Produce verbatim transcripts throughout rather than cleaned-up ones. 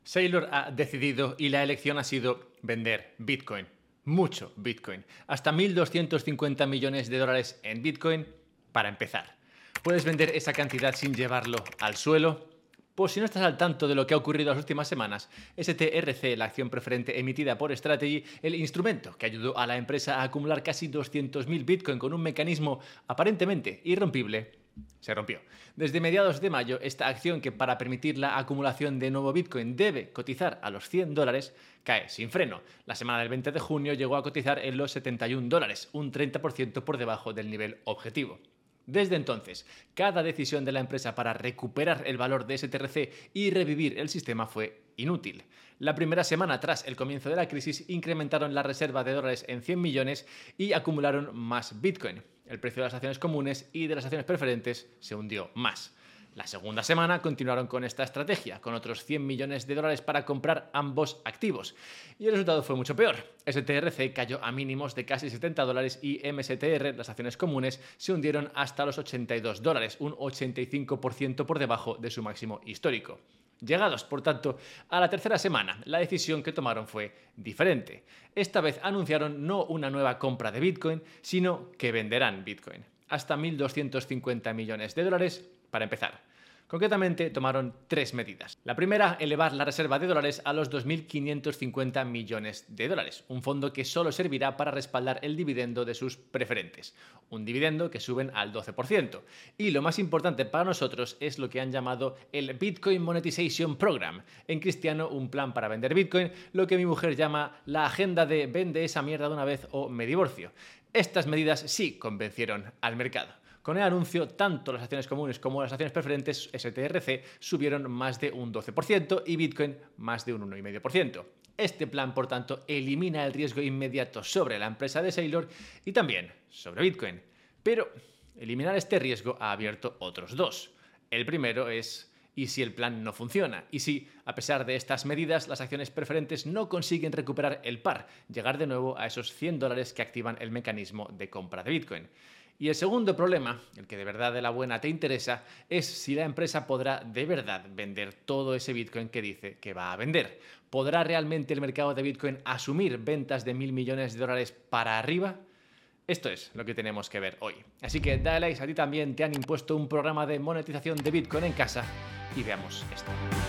Saylor ha decidido y la elección ha sido vender Bitcoin. Mucho Bitcoin. Hasta mil doscientos cincuenta millones de dólares en Bitcoin para empezar. ¿Puedes vender esa cantidad sin llevarlo al suelo? Pues si no estás al tanto de lo que ha ocurrido las últimas semanas, S T R C, la acción preferente emitida por Strategy, el instrumento que ayudó a la empresa a acumular casi doscientos mil Bitcoin con un mecanismo aparentemente irrompible, se rompió. Desde mediados de mayo, esta acción, que para permitir la acumulación de nuevo Bitcoin debe cotizar a los cien dólares, cae sin freno. La semana del veinte de junio llegó a cotizar en los setenta y un dólares, un treinta por ciento por debajo del nivel objetivo. Desde entonces, cada decisión de la empresa para recuperar el valor de S T R C y revivir el sistema fue inútil. La primera semana tras el comienzo de la crisis incrementaron la reserva de dólares en cien millones y acumularon más Bitcoin. El precio de las acciones comunes y de las acciones preferentes se hundió más. La segunda semana continuaron con esta estrategia, con otros cien millones de dólares para comprar ambos activos. Y el resultado fue mucho peor. S T R C cayó a mínimos de casi setenta dólares y M S T R, las acciones comunes, se hundieron hasta los ochenta y dos dólares, un ochenta y cinco por ciento por debajo de su máximo histórico. Llegados, por tanto, a la tercera semana, la decisión que tomaron fue diferente. Esta vez anunciaron no una nueva compra de Bitcoin, sino que venderán Bitcoin. Hasta mil doscientos cincuenta millones de dólares para empezar. Concretamente, tomaron tres medidas. La primera, elevar la reserva de dólares a los dos mil quinientos cincuenta millones de dólares, un fondo que solo servirá para respaldar el dividendo de sus preferentes, un dividendo que suben al doce por ciento. Y lo más importante para nosotros es lo que han llamado el Bitcoin Monetization Program, en cristiano un plan para vender Bitcoin, lo que mi mujer llama la agenda de vende esa mierda de una vez o me divorcio. Estas medidas sí convencieron al mercado. Con el anuncio, tanto las acciones comunes como las acciones preferentes S T R C subieron más de un doce por ciento y Bitcoin más de un uno coma cinco por ciento. Este plan, por tanto, elimina el riesgo inmediato sobre la empresa de Saylor y también sobre Bitcoin. Pero eliminar este riesgo ha abierto otros dos. El primero es: ¿y si el plan no funciona? ¿Y si, a pesar de estas medidas, las acciones preferentes no consiguen recuperar el par, llegar de nuevo a esos cien dólares que activan el mecanismo de compra de Bitcoin? Y el segundo problema, el que de verdad de la buena te interesa, es si la empresa podrá de verdad vender todo ese Bitcoin que dice que va a vender. ¿Podrá realmente el mercado de Bitcoin asumir ventas de mil millones de dólares para arriba? Esto es lo que tenemos que ver hoy. Así que dale like si a ti también te han impuesto un programa de monetización de Bitcoin en casa y veamos esto.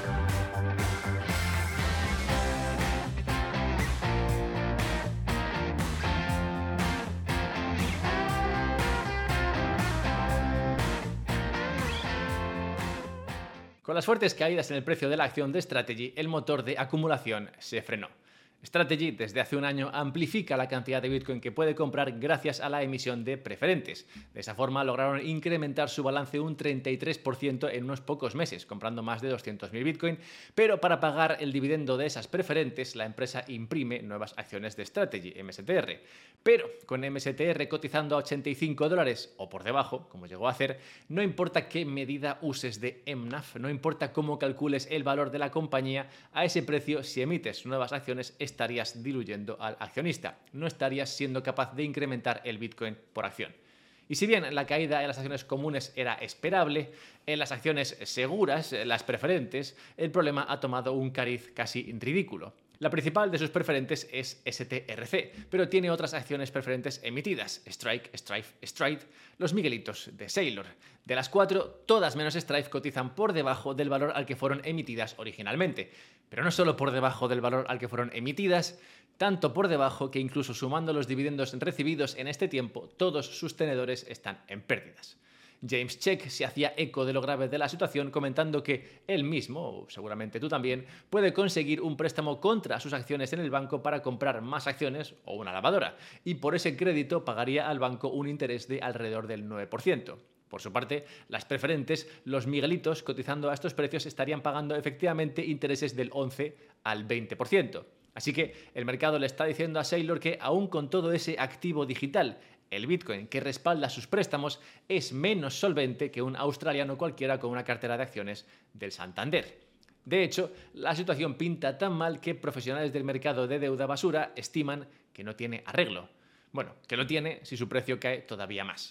Con las fuertes caídas en el precio de la acción de Strategy, el motor de acumulación se frenó. Strategy desde hace un año amplifica la cantidad de Bitcoin que puede comprar gracias a la emisión de preferentes. De esa forma lograron incrementar su balance un treinta y tres por ciento en unos pocos meses, comprando más de doscientos mil Bitcoin, pero para pagar el dividendo de esas preferentes, la empresa imprime nuevas acciones de Strategy, M S T R. Pero con M S T R cotizando a ochenta y cinco dólares o por debajo, como llegó a hacer, no importa qué medida uses de M N A F, no importa cómo calcules el valor de la compañía, a ese precio, si emites nuevas acciones, estarías diluyendo al accionista, no estarías siendo capaz de incrementar el Bitcoin por acción. Y si bien la caída en las acciones comunes era esperable, en las acciones seguras, las preferentes, el problema ha tomado un cariz casi ridículo. La principal de sus preferentes es S T R C, pero tiene otras acciones preferentes emitidas: Strike, Strife, Stride, los Miguelitos de Saylor. De las cuatro, todas menos Strife cotizan por debajo del valor al que fueron emitidas originalmente. Pero no solo por debajo del valor al que fueron emitidas, tanto por debajo que incluso sumando los dividendos recibidos en este tiempo, todos sus tenedores están en pérdidas. James Check se hacía eco de lo grave de la situación, comentando que él mismo, o seguramente tú también, puede conseguir un préstamo contra sus acciones en el banco para comprar más acciones o una lavadora, y por ese crédito pagaría al banco un interés de alrededor del nueve por ciento. Por su parte, las preferentes, los Miguelitos, cotizando a estos precios, estarían pagando efectivamente intereses del once al veinte por ciento. Así que el mercado le está diciendo a Saylor que, aún con todo ese activo digital, el Bitcoin que respalda sus préstamos es menos solvente que un australiano cualquiera con una cartera de acciones del Santander. De hecho, la situación pinta tan mal que profesionales del mercado de deuda basura estiman que no tiene arreglo. Bueno, que lo tiene si su precio cae todavía más.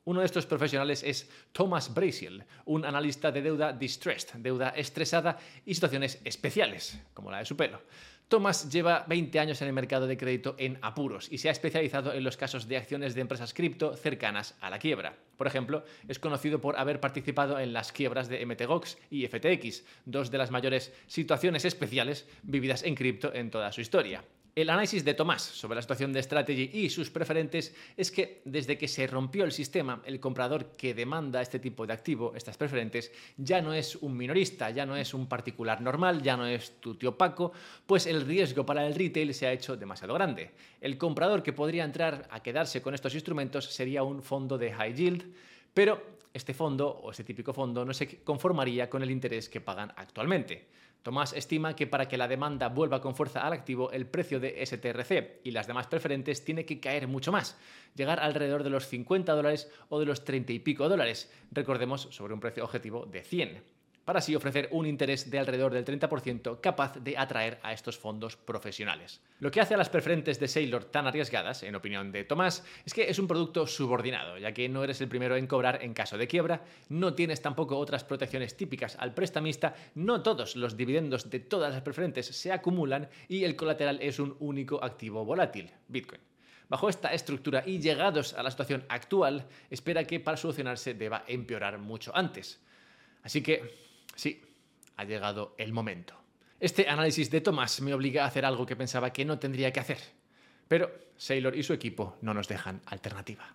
Uno de estos profesionales es Thomas Brasiel, un analista de deuda distressed, deuda estresada y situaciones especiales, como la de su pelo. Thomas lleva veinte años en el mercado de crédito en apuros y se ha especializado en los casos de acciones de empresas cripto cercanas a la quiebra. Por ejemplo, es conocido por haber participado en las quiebras de M T Gox y F T X, dos de las mayores situaciones especiales vividas en cripto en toda su historia. El análisis de Tomás sobre la situación de Strategy y sus preferentes es que desde que se rompió el sistema, el comprador que demanda este tipo de activo, estas preferentes, ya no es un minorista, ya no es un particular normal, ya no es tu tío Paco, pues el riesgo para el retail se ha hecho demasiado grande. El comprador que podría entrar a quedarse con estos instrumentos sería un fondo de high yield, pero este fondo o este típico fondo no se conformaría con el interés que pagan actualmente. Tomás estima que para que la demanda vuelva con fuerza al activo, el precio de S T R C y las demás preferentes tiene que caer mucho más, llegar alrededor de los cincuenta dólares o de los treinta y pico dólares, recordemos sobre un precio objetivo de cien, para así ofrecer un interés de alrededor del treinta por ciento capaz de atraer a estos fondos profesionales. Lo que hace a las preferentes de Saylor tan arriesgadas, en opinión de Tomás, es que es un producto subordinado, ya que no eres el primero en cobrar en caso de quiebra, no tienes tampoco otras protecciones típicas al prestamista, no todos los dividendos de todas las preferentes se acumulan y el colateral es un único activo volátil, Bitcoin. Bajo esta estructura y llegados a la situación actual, espera que para solucionarse deba empeorar mucho antes. Así que sí, ha llegado el momento. Este análisis de Tomás me obliga a hacer algo que pensaba que no tendría que hacer. Pero Saylor y su equipo no nos dejan alternativa.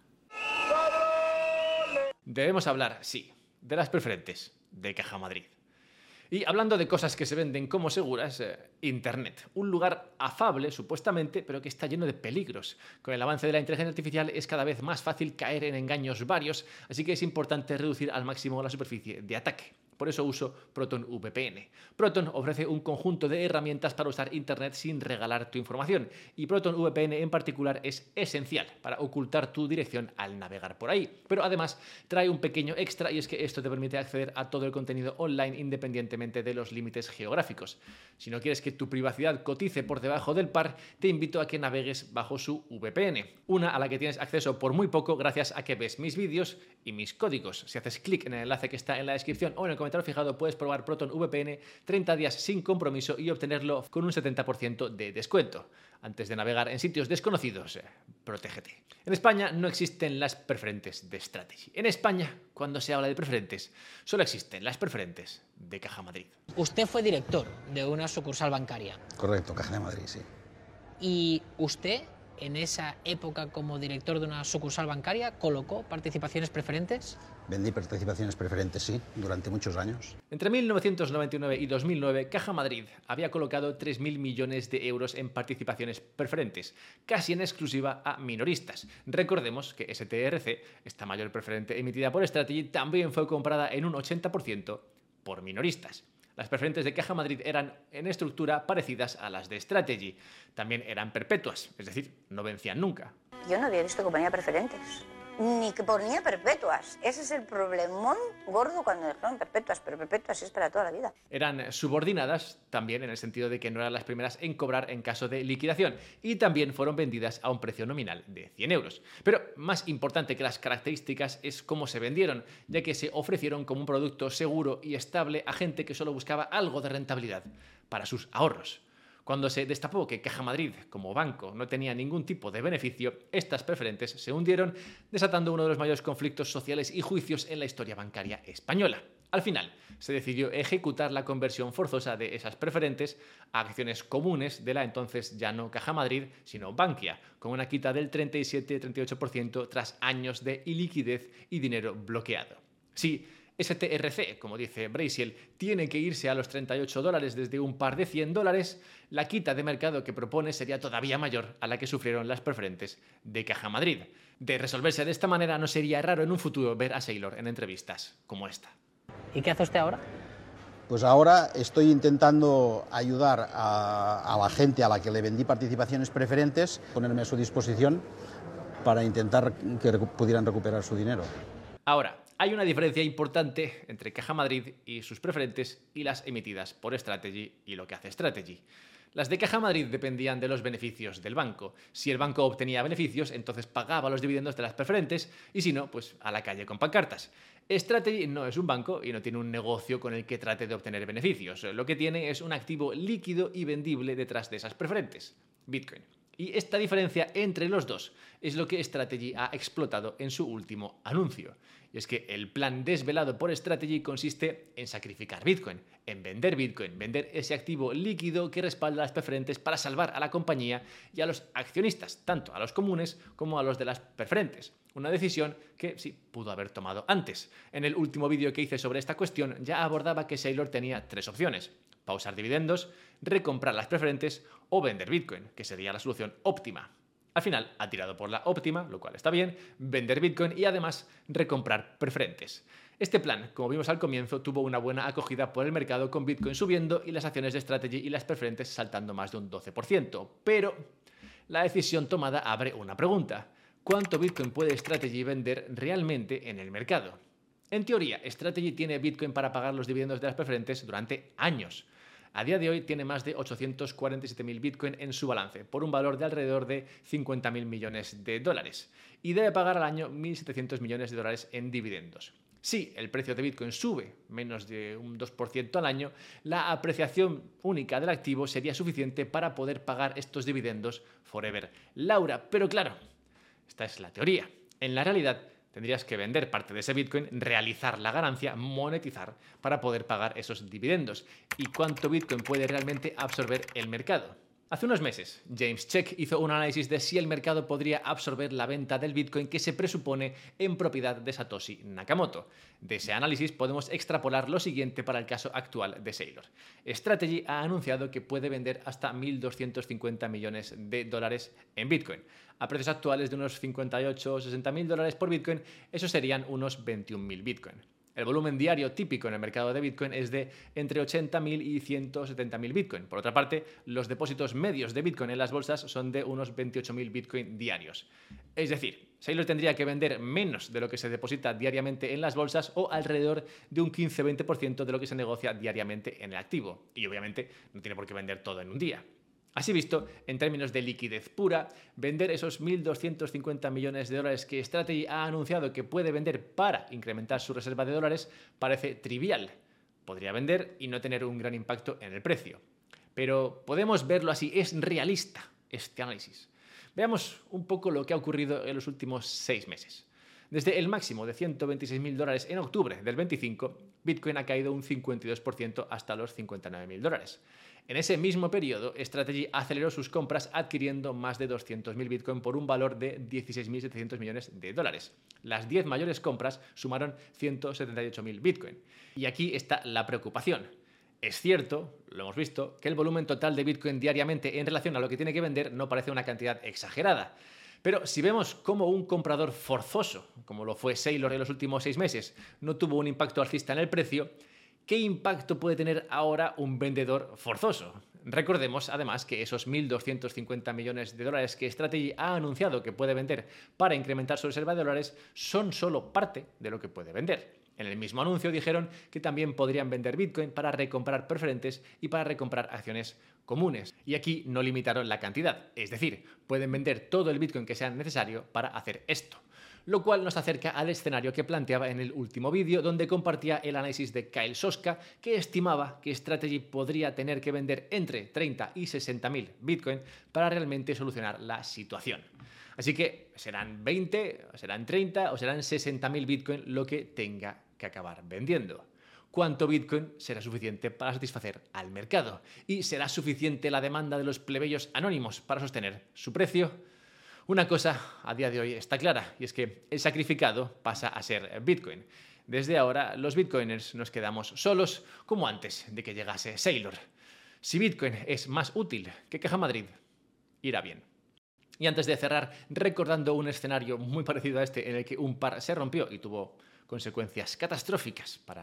Debemos hablar, sí, de las preferentes de Caja Madrid. Y hablando de cosas que se venden como seguras, eh, Internet. Un lugar afable, supuestamente, pero que está lleno de peligros. Con el avance de la inteligencia artificial es cada vez más fácil caer en engaños varios, así que es importante reducir al máximo la superficie de ataque. Por eso uso Proton V P N. Proton ofrece un conjunto de herramientas para usar Internet sin regalar tu información, y Proton V P N en particular es esencial para ocultar tu dirección al navegar por ahí. Pero además trae un pequeño extra, y es que esto te permite acceder a todo el contenido online independientemente de los límites geográficos. Si no quieres que tu privacidad cotice por debajo del par, te invito a que navegues bajo su V P N, una a la que tienes acceso por muy poco gracias a que ves mis vídeos y mis códigos. Si haces clic en el enlace que está en la descripción o en el comentario fijado, puedes probar Proton V P N treinta días sin compromiso y obtenerlo con un setenta por ciento de descuento. Antes de navegar en sitios desconocidos, eh, protégete. En España no existen las preferentes de Strategy. En España, cuando se habla de preferentes, solo existen las preferentes de Caja Madrid. Usted fue director de una sucursal bancaria. Correcto, Caja de Madrid, sí. ¿Y usted, en esa época como director de una sucursal bancaria, colocó participaciones preferentes? Vendí participaciones preferentes, sí, durante muchos años. Entre mil novecientos noventa y nueve y dos mil nueve, Caja Madrid había colocado tres mil millones de euros en participaciones preferentes, casi en exclusiva a minoristas. Recordemos que S T R C, esta mayor preferente emitida por Strategy, también fue comprada en un ochenta por ciento por minoristas. Las preferentes de Caja Madrid eran en estructura parecidas a las de Strategy. También eran perpetuas, es decir, no vencían nunca. Yo no había visto que ponía preferentes, ni que ponía perpetuas. Ese es el problemón gordo cuando dejaron perpetuas, pero perpetuas es para toda la vida. Eran subordinadas también en el sentido de que no eran las primeras en cobrar en caso de liquidación, y también fueron vendidas a un precio nominal de cien euros. Pero más importante que las características es cómo se vendieron, ya que se ofrecieron como un producto seguro y estable a gente que solo buscaba algo de rentabilidad para sus ahorros. Cuando se destapó que Caja Madrid, como banco, no tenía ningún tipo de beneficio, estas preferentes se hundieron, desatando uno de los mayores conflictos sociales y juicios en la historia bancaria española. Al final, se decidió ejecutar la conversión forzosa de esas preferentes a acciones comunes de la entonces ya no Caja Madrid, sino Bankia, con una quita del treinta y siete a treinta y ocho por ciento tras años de iliquidez y dinero bloqueado. Sí, S T R C, como dice Brasiel, tiene que irse a los treinta y ocho dólares desde un par de cien dólares, la quita de mercado que propone sería todavía mayor a la que sufrieron las preferentes de Caja Madrid. De resolverse de esta manera, no sería raro en un futuro ver a Saylor en entrevistas como esta. ¿Y qué hace usted ahora? Pues ahora estoy intentando ayudar a, a la gente a la que le vendí participaciones preferentes, ponerme a su disposición para intentar que recu- pudieran recuperar su dinero. Ahora, hay una diferencia importante entre Caja Madrid y sus preferentes y las emitidas por Strategy y lo que hace Strategy. Las de Caja Madrid dependían de los beneficios del banco. Si el banco obtenía beneficios, entonces pagaba los dividendos de las preferentes y si no, pues a la calle con pancartas. Strategy no es un banco y no tiene un negocio con el que trate de obtener beneficios. Lo que tiene es un activo líquido y vendible detrás de esas preferentes, Bitcoin. Y esta diferencia entre los dos es lo que Strategy ha explotado en su último anuncio. Y es que el plan desvelado por Strategy consiste en sacrificar Bitcoin, en vender Bitcoin, vender ese activo líquido que respalda las preferentes para salvar a la compañía y a los accionistas, tanto a los comunes como a los de las preferentes. Una decisión que sí pudo haber tomado antes. En el último vídeo que hice sobre esta cuestión ya abordaba que Saylor tenía tres opciones: pausar dividendos, recomprar las preferentes o vender Bitcoin, que sería la solución óptima. Al final ha tirado por la óptima, lo cual está bien, vender Bitcoin y además recomprar preferentes. Este plan, como vimos al comienzo, tuvo una buena acogida por el mercado, con Bitcoin subiendo y las acciones de Strategy y las preferentes saltando más de un doce por ciento. Pero la decisión tomada abre una pregunta: ¿cuánto Bitcoin puede Strategy vender realmente en el mercado? En teoría, Strategy tiene Bitcoin para pagar los dividendos de las preferentes durante años. A día de hoy tiene más de ochocientos cuarenta y siete mil Bitcoin en su balance, por un valor de alrededor de cincuenta mil millones de dólares, y debe pagar al año mil setecientos millones de dólares en dividendos. Si el precio de Bitcoin sube menos de un dos por ciento al año, la apreciación única del activo sería suficiente para poder pagar estos dividendos forever. Laura, pero claro, esta es la teoría. En la realidad, tendrías que vender parte de ese Bitcoin, realizar la ganancia, monetizar para poder pagar esos dividendos. ¿Y cuánto Bitcoin puede realmente absorber el mercado? Hace unos meses, James Check hizo un análisis de si el mercado podría absorber la venta del Bitcoin que se presupone en propiedad de Satoshi Nakamoto. De ese análisis podemos extrapolar lo siguiente para el caso actual de Saylor. Strategy ha anunciado que puede vender hasta mil doscientos cincuenta millones de dólares en Bitcoin. A precios actuales de unos cincuenta y ocho o sesenta mil dólares por Bitcoin, eso serían unos veintiún mil Bitcoin. El volumen diario típico en el mercado de Bitcoin es de entre ochenta mil y ciento setenta mil Bitcoin. Por otra parte, los depósitos medios de Bitcoin en las bolsas son de unos veintiocho mil Bitcoin diarios. Es decir, Saylor tendría que vender menos de lo que se deposita diariamente en las bolsas o alrededor de un quince a veinte por ciento de lo que se negocia diariamente en el activo. Y obviamente no tiene por qué vender todo en un día. Así visto, en términos de liquidez pura, vender esos mil doscientos cincuenta millones de dólares que Strategy ha anunciado que puede vender para incrementar su reserva de dólares parece trivial. Podría vender y no tener un gran impacto en el precio. Pero podemos verlo así, es realista este análisis. Veamos un poco lo que ha ocurrido en los últimos seis meses. Desde el máximo de ciento veintiséis mil dólares en octubre del veinticinco, Bitcoin ha caído un cincuenta y dos por ciento hasta los cincuenta y nueve mil dólares. En ese mismo periodo, Strategy aceleró sus compras adquiriendo más de doscientos mil Bitcoin por un valor de dieciséis mil setecientos millones de dólares. Las diez mayores compras sumaron ciento setenta y ocho mil Bitcoin. Y aquí está la preocupación. Es cierto, lo hemos visto, que el volumen total de Bitcoin diariamente en relación a lo que tiene que vender no parece una cantidad exagerada. Pero si vemos cómo un comprador forzoso, como lo fue Saylor en los últimos seis meses, no tuvo un impacto alcista en el precio, ¿qué impacto puede tener ahora un vendedor forzoso? Recordemos, además, que esos mil doscientos cincuenta millones de dólares que Strategy ha anunciado que puede vender para incrementar su reserva de dólares son solo parte de lo que puede vender. En el mismo anuncio dijeron que también podrían vender Bitcoin para recomprar preferentes y para recomprar acciones comunes. Y aquí no limitaron la cantidad, es decir, pueden vender todo el Bitcoin que sea necesario para hacer esto. Lo cual nos acerca al escenario que planteaba en el último vídeo, donde compartía el análisis de Kyle Soska, que estimaba que Strategy podría tener que vender entre treinta y sesenta mil Bitcoin para realmente solucionar la situación. Así que serán veinte, serán treinta o serán sesenta mil Bitcoin lo que tenga que acabar vendiendo. ¿Cuánto Bitcoin será suficiente para satisfacer al mercado? ¿Y será suficiente la demanda de los plebeyos anónimos para sostener su precio? Una cosa a día de hoy está clara, y es que el sacrificado pasa a ser Bitcoin. Desde ahora, los bitcoiners nos quedamos solos, como antes de que llegase Saylor. Si Bitcoin es más útil que Caja Madrid, irá bien. Y antes de cerrar, recordando un escenario muy parecido a este en el que un par se rompió y tuvo consecuencias catastróficas para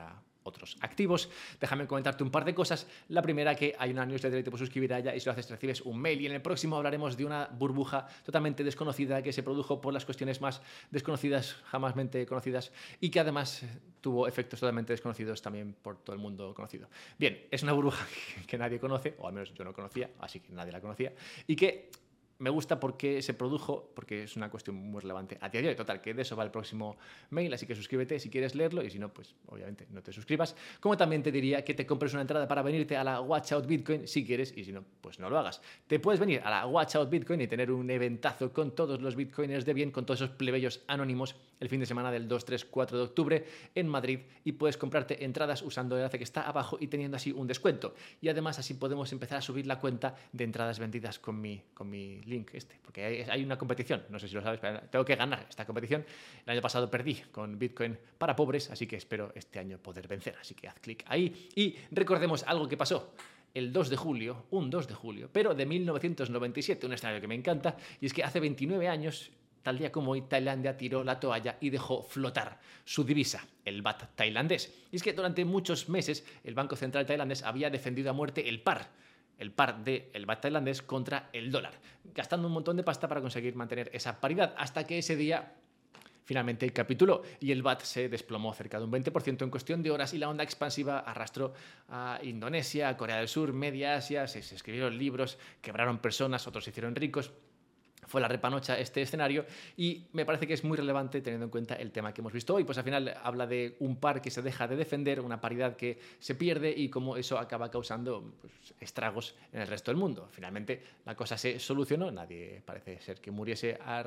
otros activos. Déjame comentarte un par de cosas. La primera, que hay una newsletter y te puedes suscribir a ella y si lo haces recibes un mail. Y en el próximo hablaremos de una burbuja totalmente desconocida que se produjo por las cuestiones más desconocidas, jamás mente conocidas, y que además tuvo efectos totalmente desconocidos también por todo el mundo conocido. Bien, es una burbuja que nadie conoce, o al menos yo no conocía, así que nadie la conocía, y que me gusta porque se produjo, porque es una cuestión muy relevante a día de hoy. Total, que de eso va el próximo mail, así que suscríbete si quieres leerlo y si no, pues obviamente no te suscribas. Como también te diría que te compres una entrada para venirte a la Watch Out Bitcoin si quieres y si no, pues no lo hagas. Te puedes venir a la Watch Out Bitcoin y tener un eventazo con todos los bitcoiners de bien, con todos esos plebeyos anónimos el fin de semana del dos, tres, cuatro de octubre en Madrid y puedes comprarte entradas usando el enlace que está abajo y teniendo así un descuento. Y además así podemos empezar a subir la cuenta de entradas vendidas con mi, con mi link este, porque hay, hay una competición, no sé si lo sabes, pero tengo que ganar esta competición. El año pasado perdí con Bitcoin para pobres, así que espero este año poder vencer, así que haz clic ahí y recordemos algo que pasó el dos de julio, un dos de julio, pero de mil novecientos noventa y siete, un escenario que me encanta, y es que hace veintinueve años, tal día como hoy, Tailandia tiró la toalla y dejó flotar su divisa, el baht tailandés. Y es que durante muchos meses el Banco Central tailandés había defendido a muerte el par, el par del baht tailandés contra el dólar, gastando un montón de pasta para conseguir mantener esa paridad, hasta que ese día finalmente capituló y el baht se desplomó cerca de un veinte por ciento en cuestión de horas y la onda expansiva arrastró a Indonesia, a Corea del Sur, Media Asia, se escribieron libros, quebraron personas, otros se hicieron ricos. Fue la repanocha este escenario y me parece que es muy relevante teniendo en cuenta el tema que hemos visto hoy. Pues al final habla de un par que se deja de defender, una paridad que se pierde y cómo eso acaba causando pues, estragos en el resto del mundo. Finalmente la cosa se solucionó, nadie parece ser que muriese a,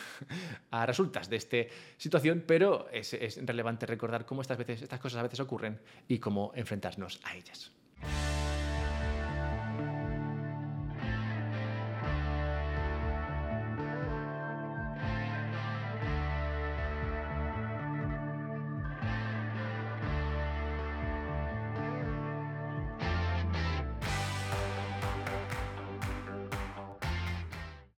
a resultas de esta situación, pero es, es relevante recordar cómo estas, veces, estas cosas a veces ocurren y cómo enfrentarnos a ellas.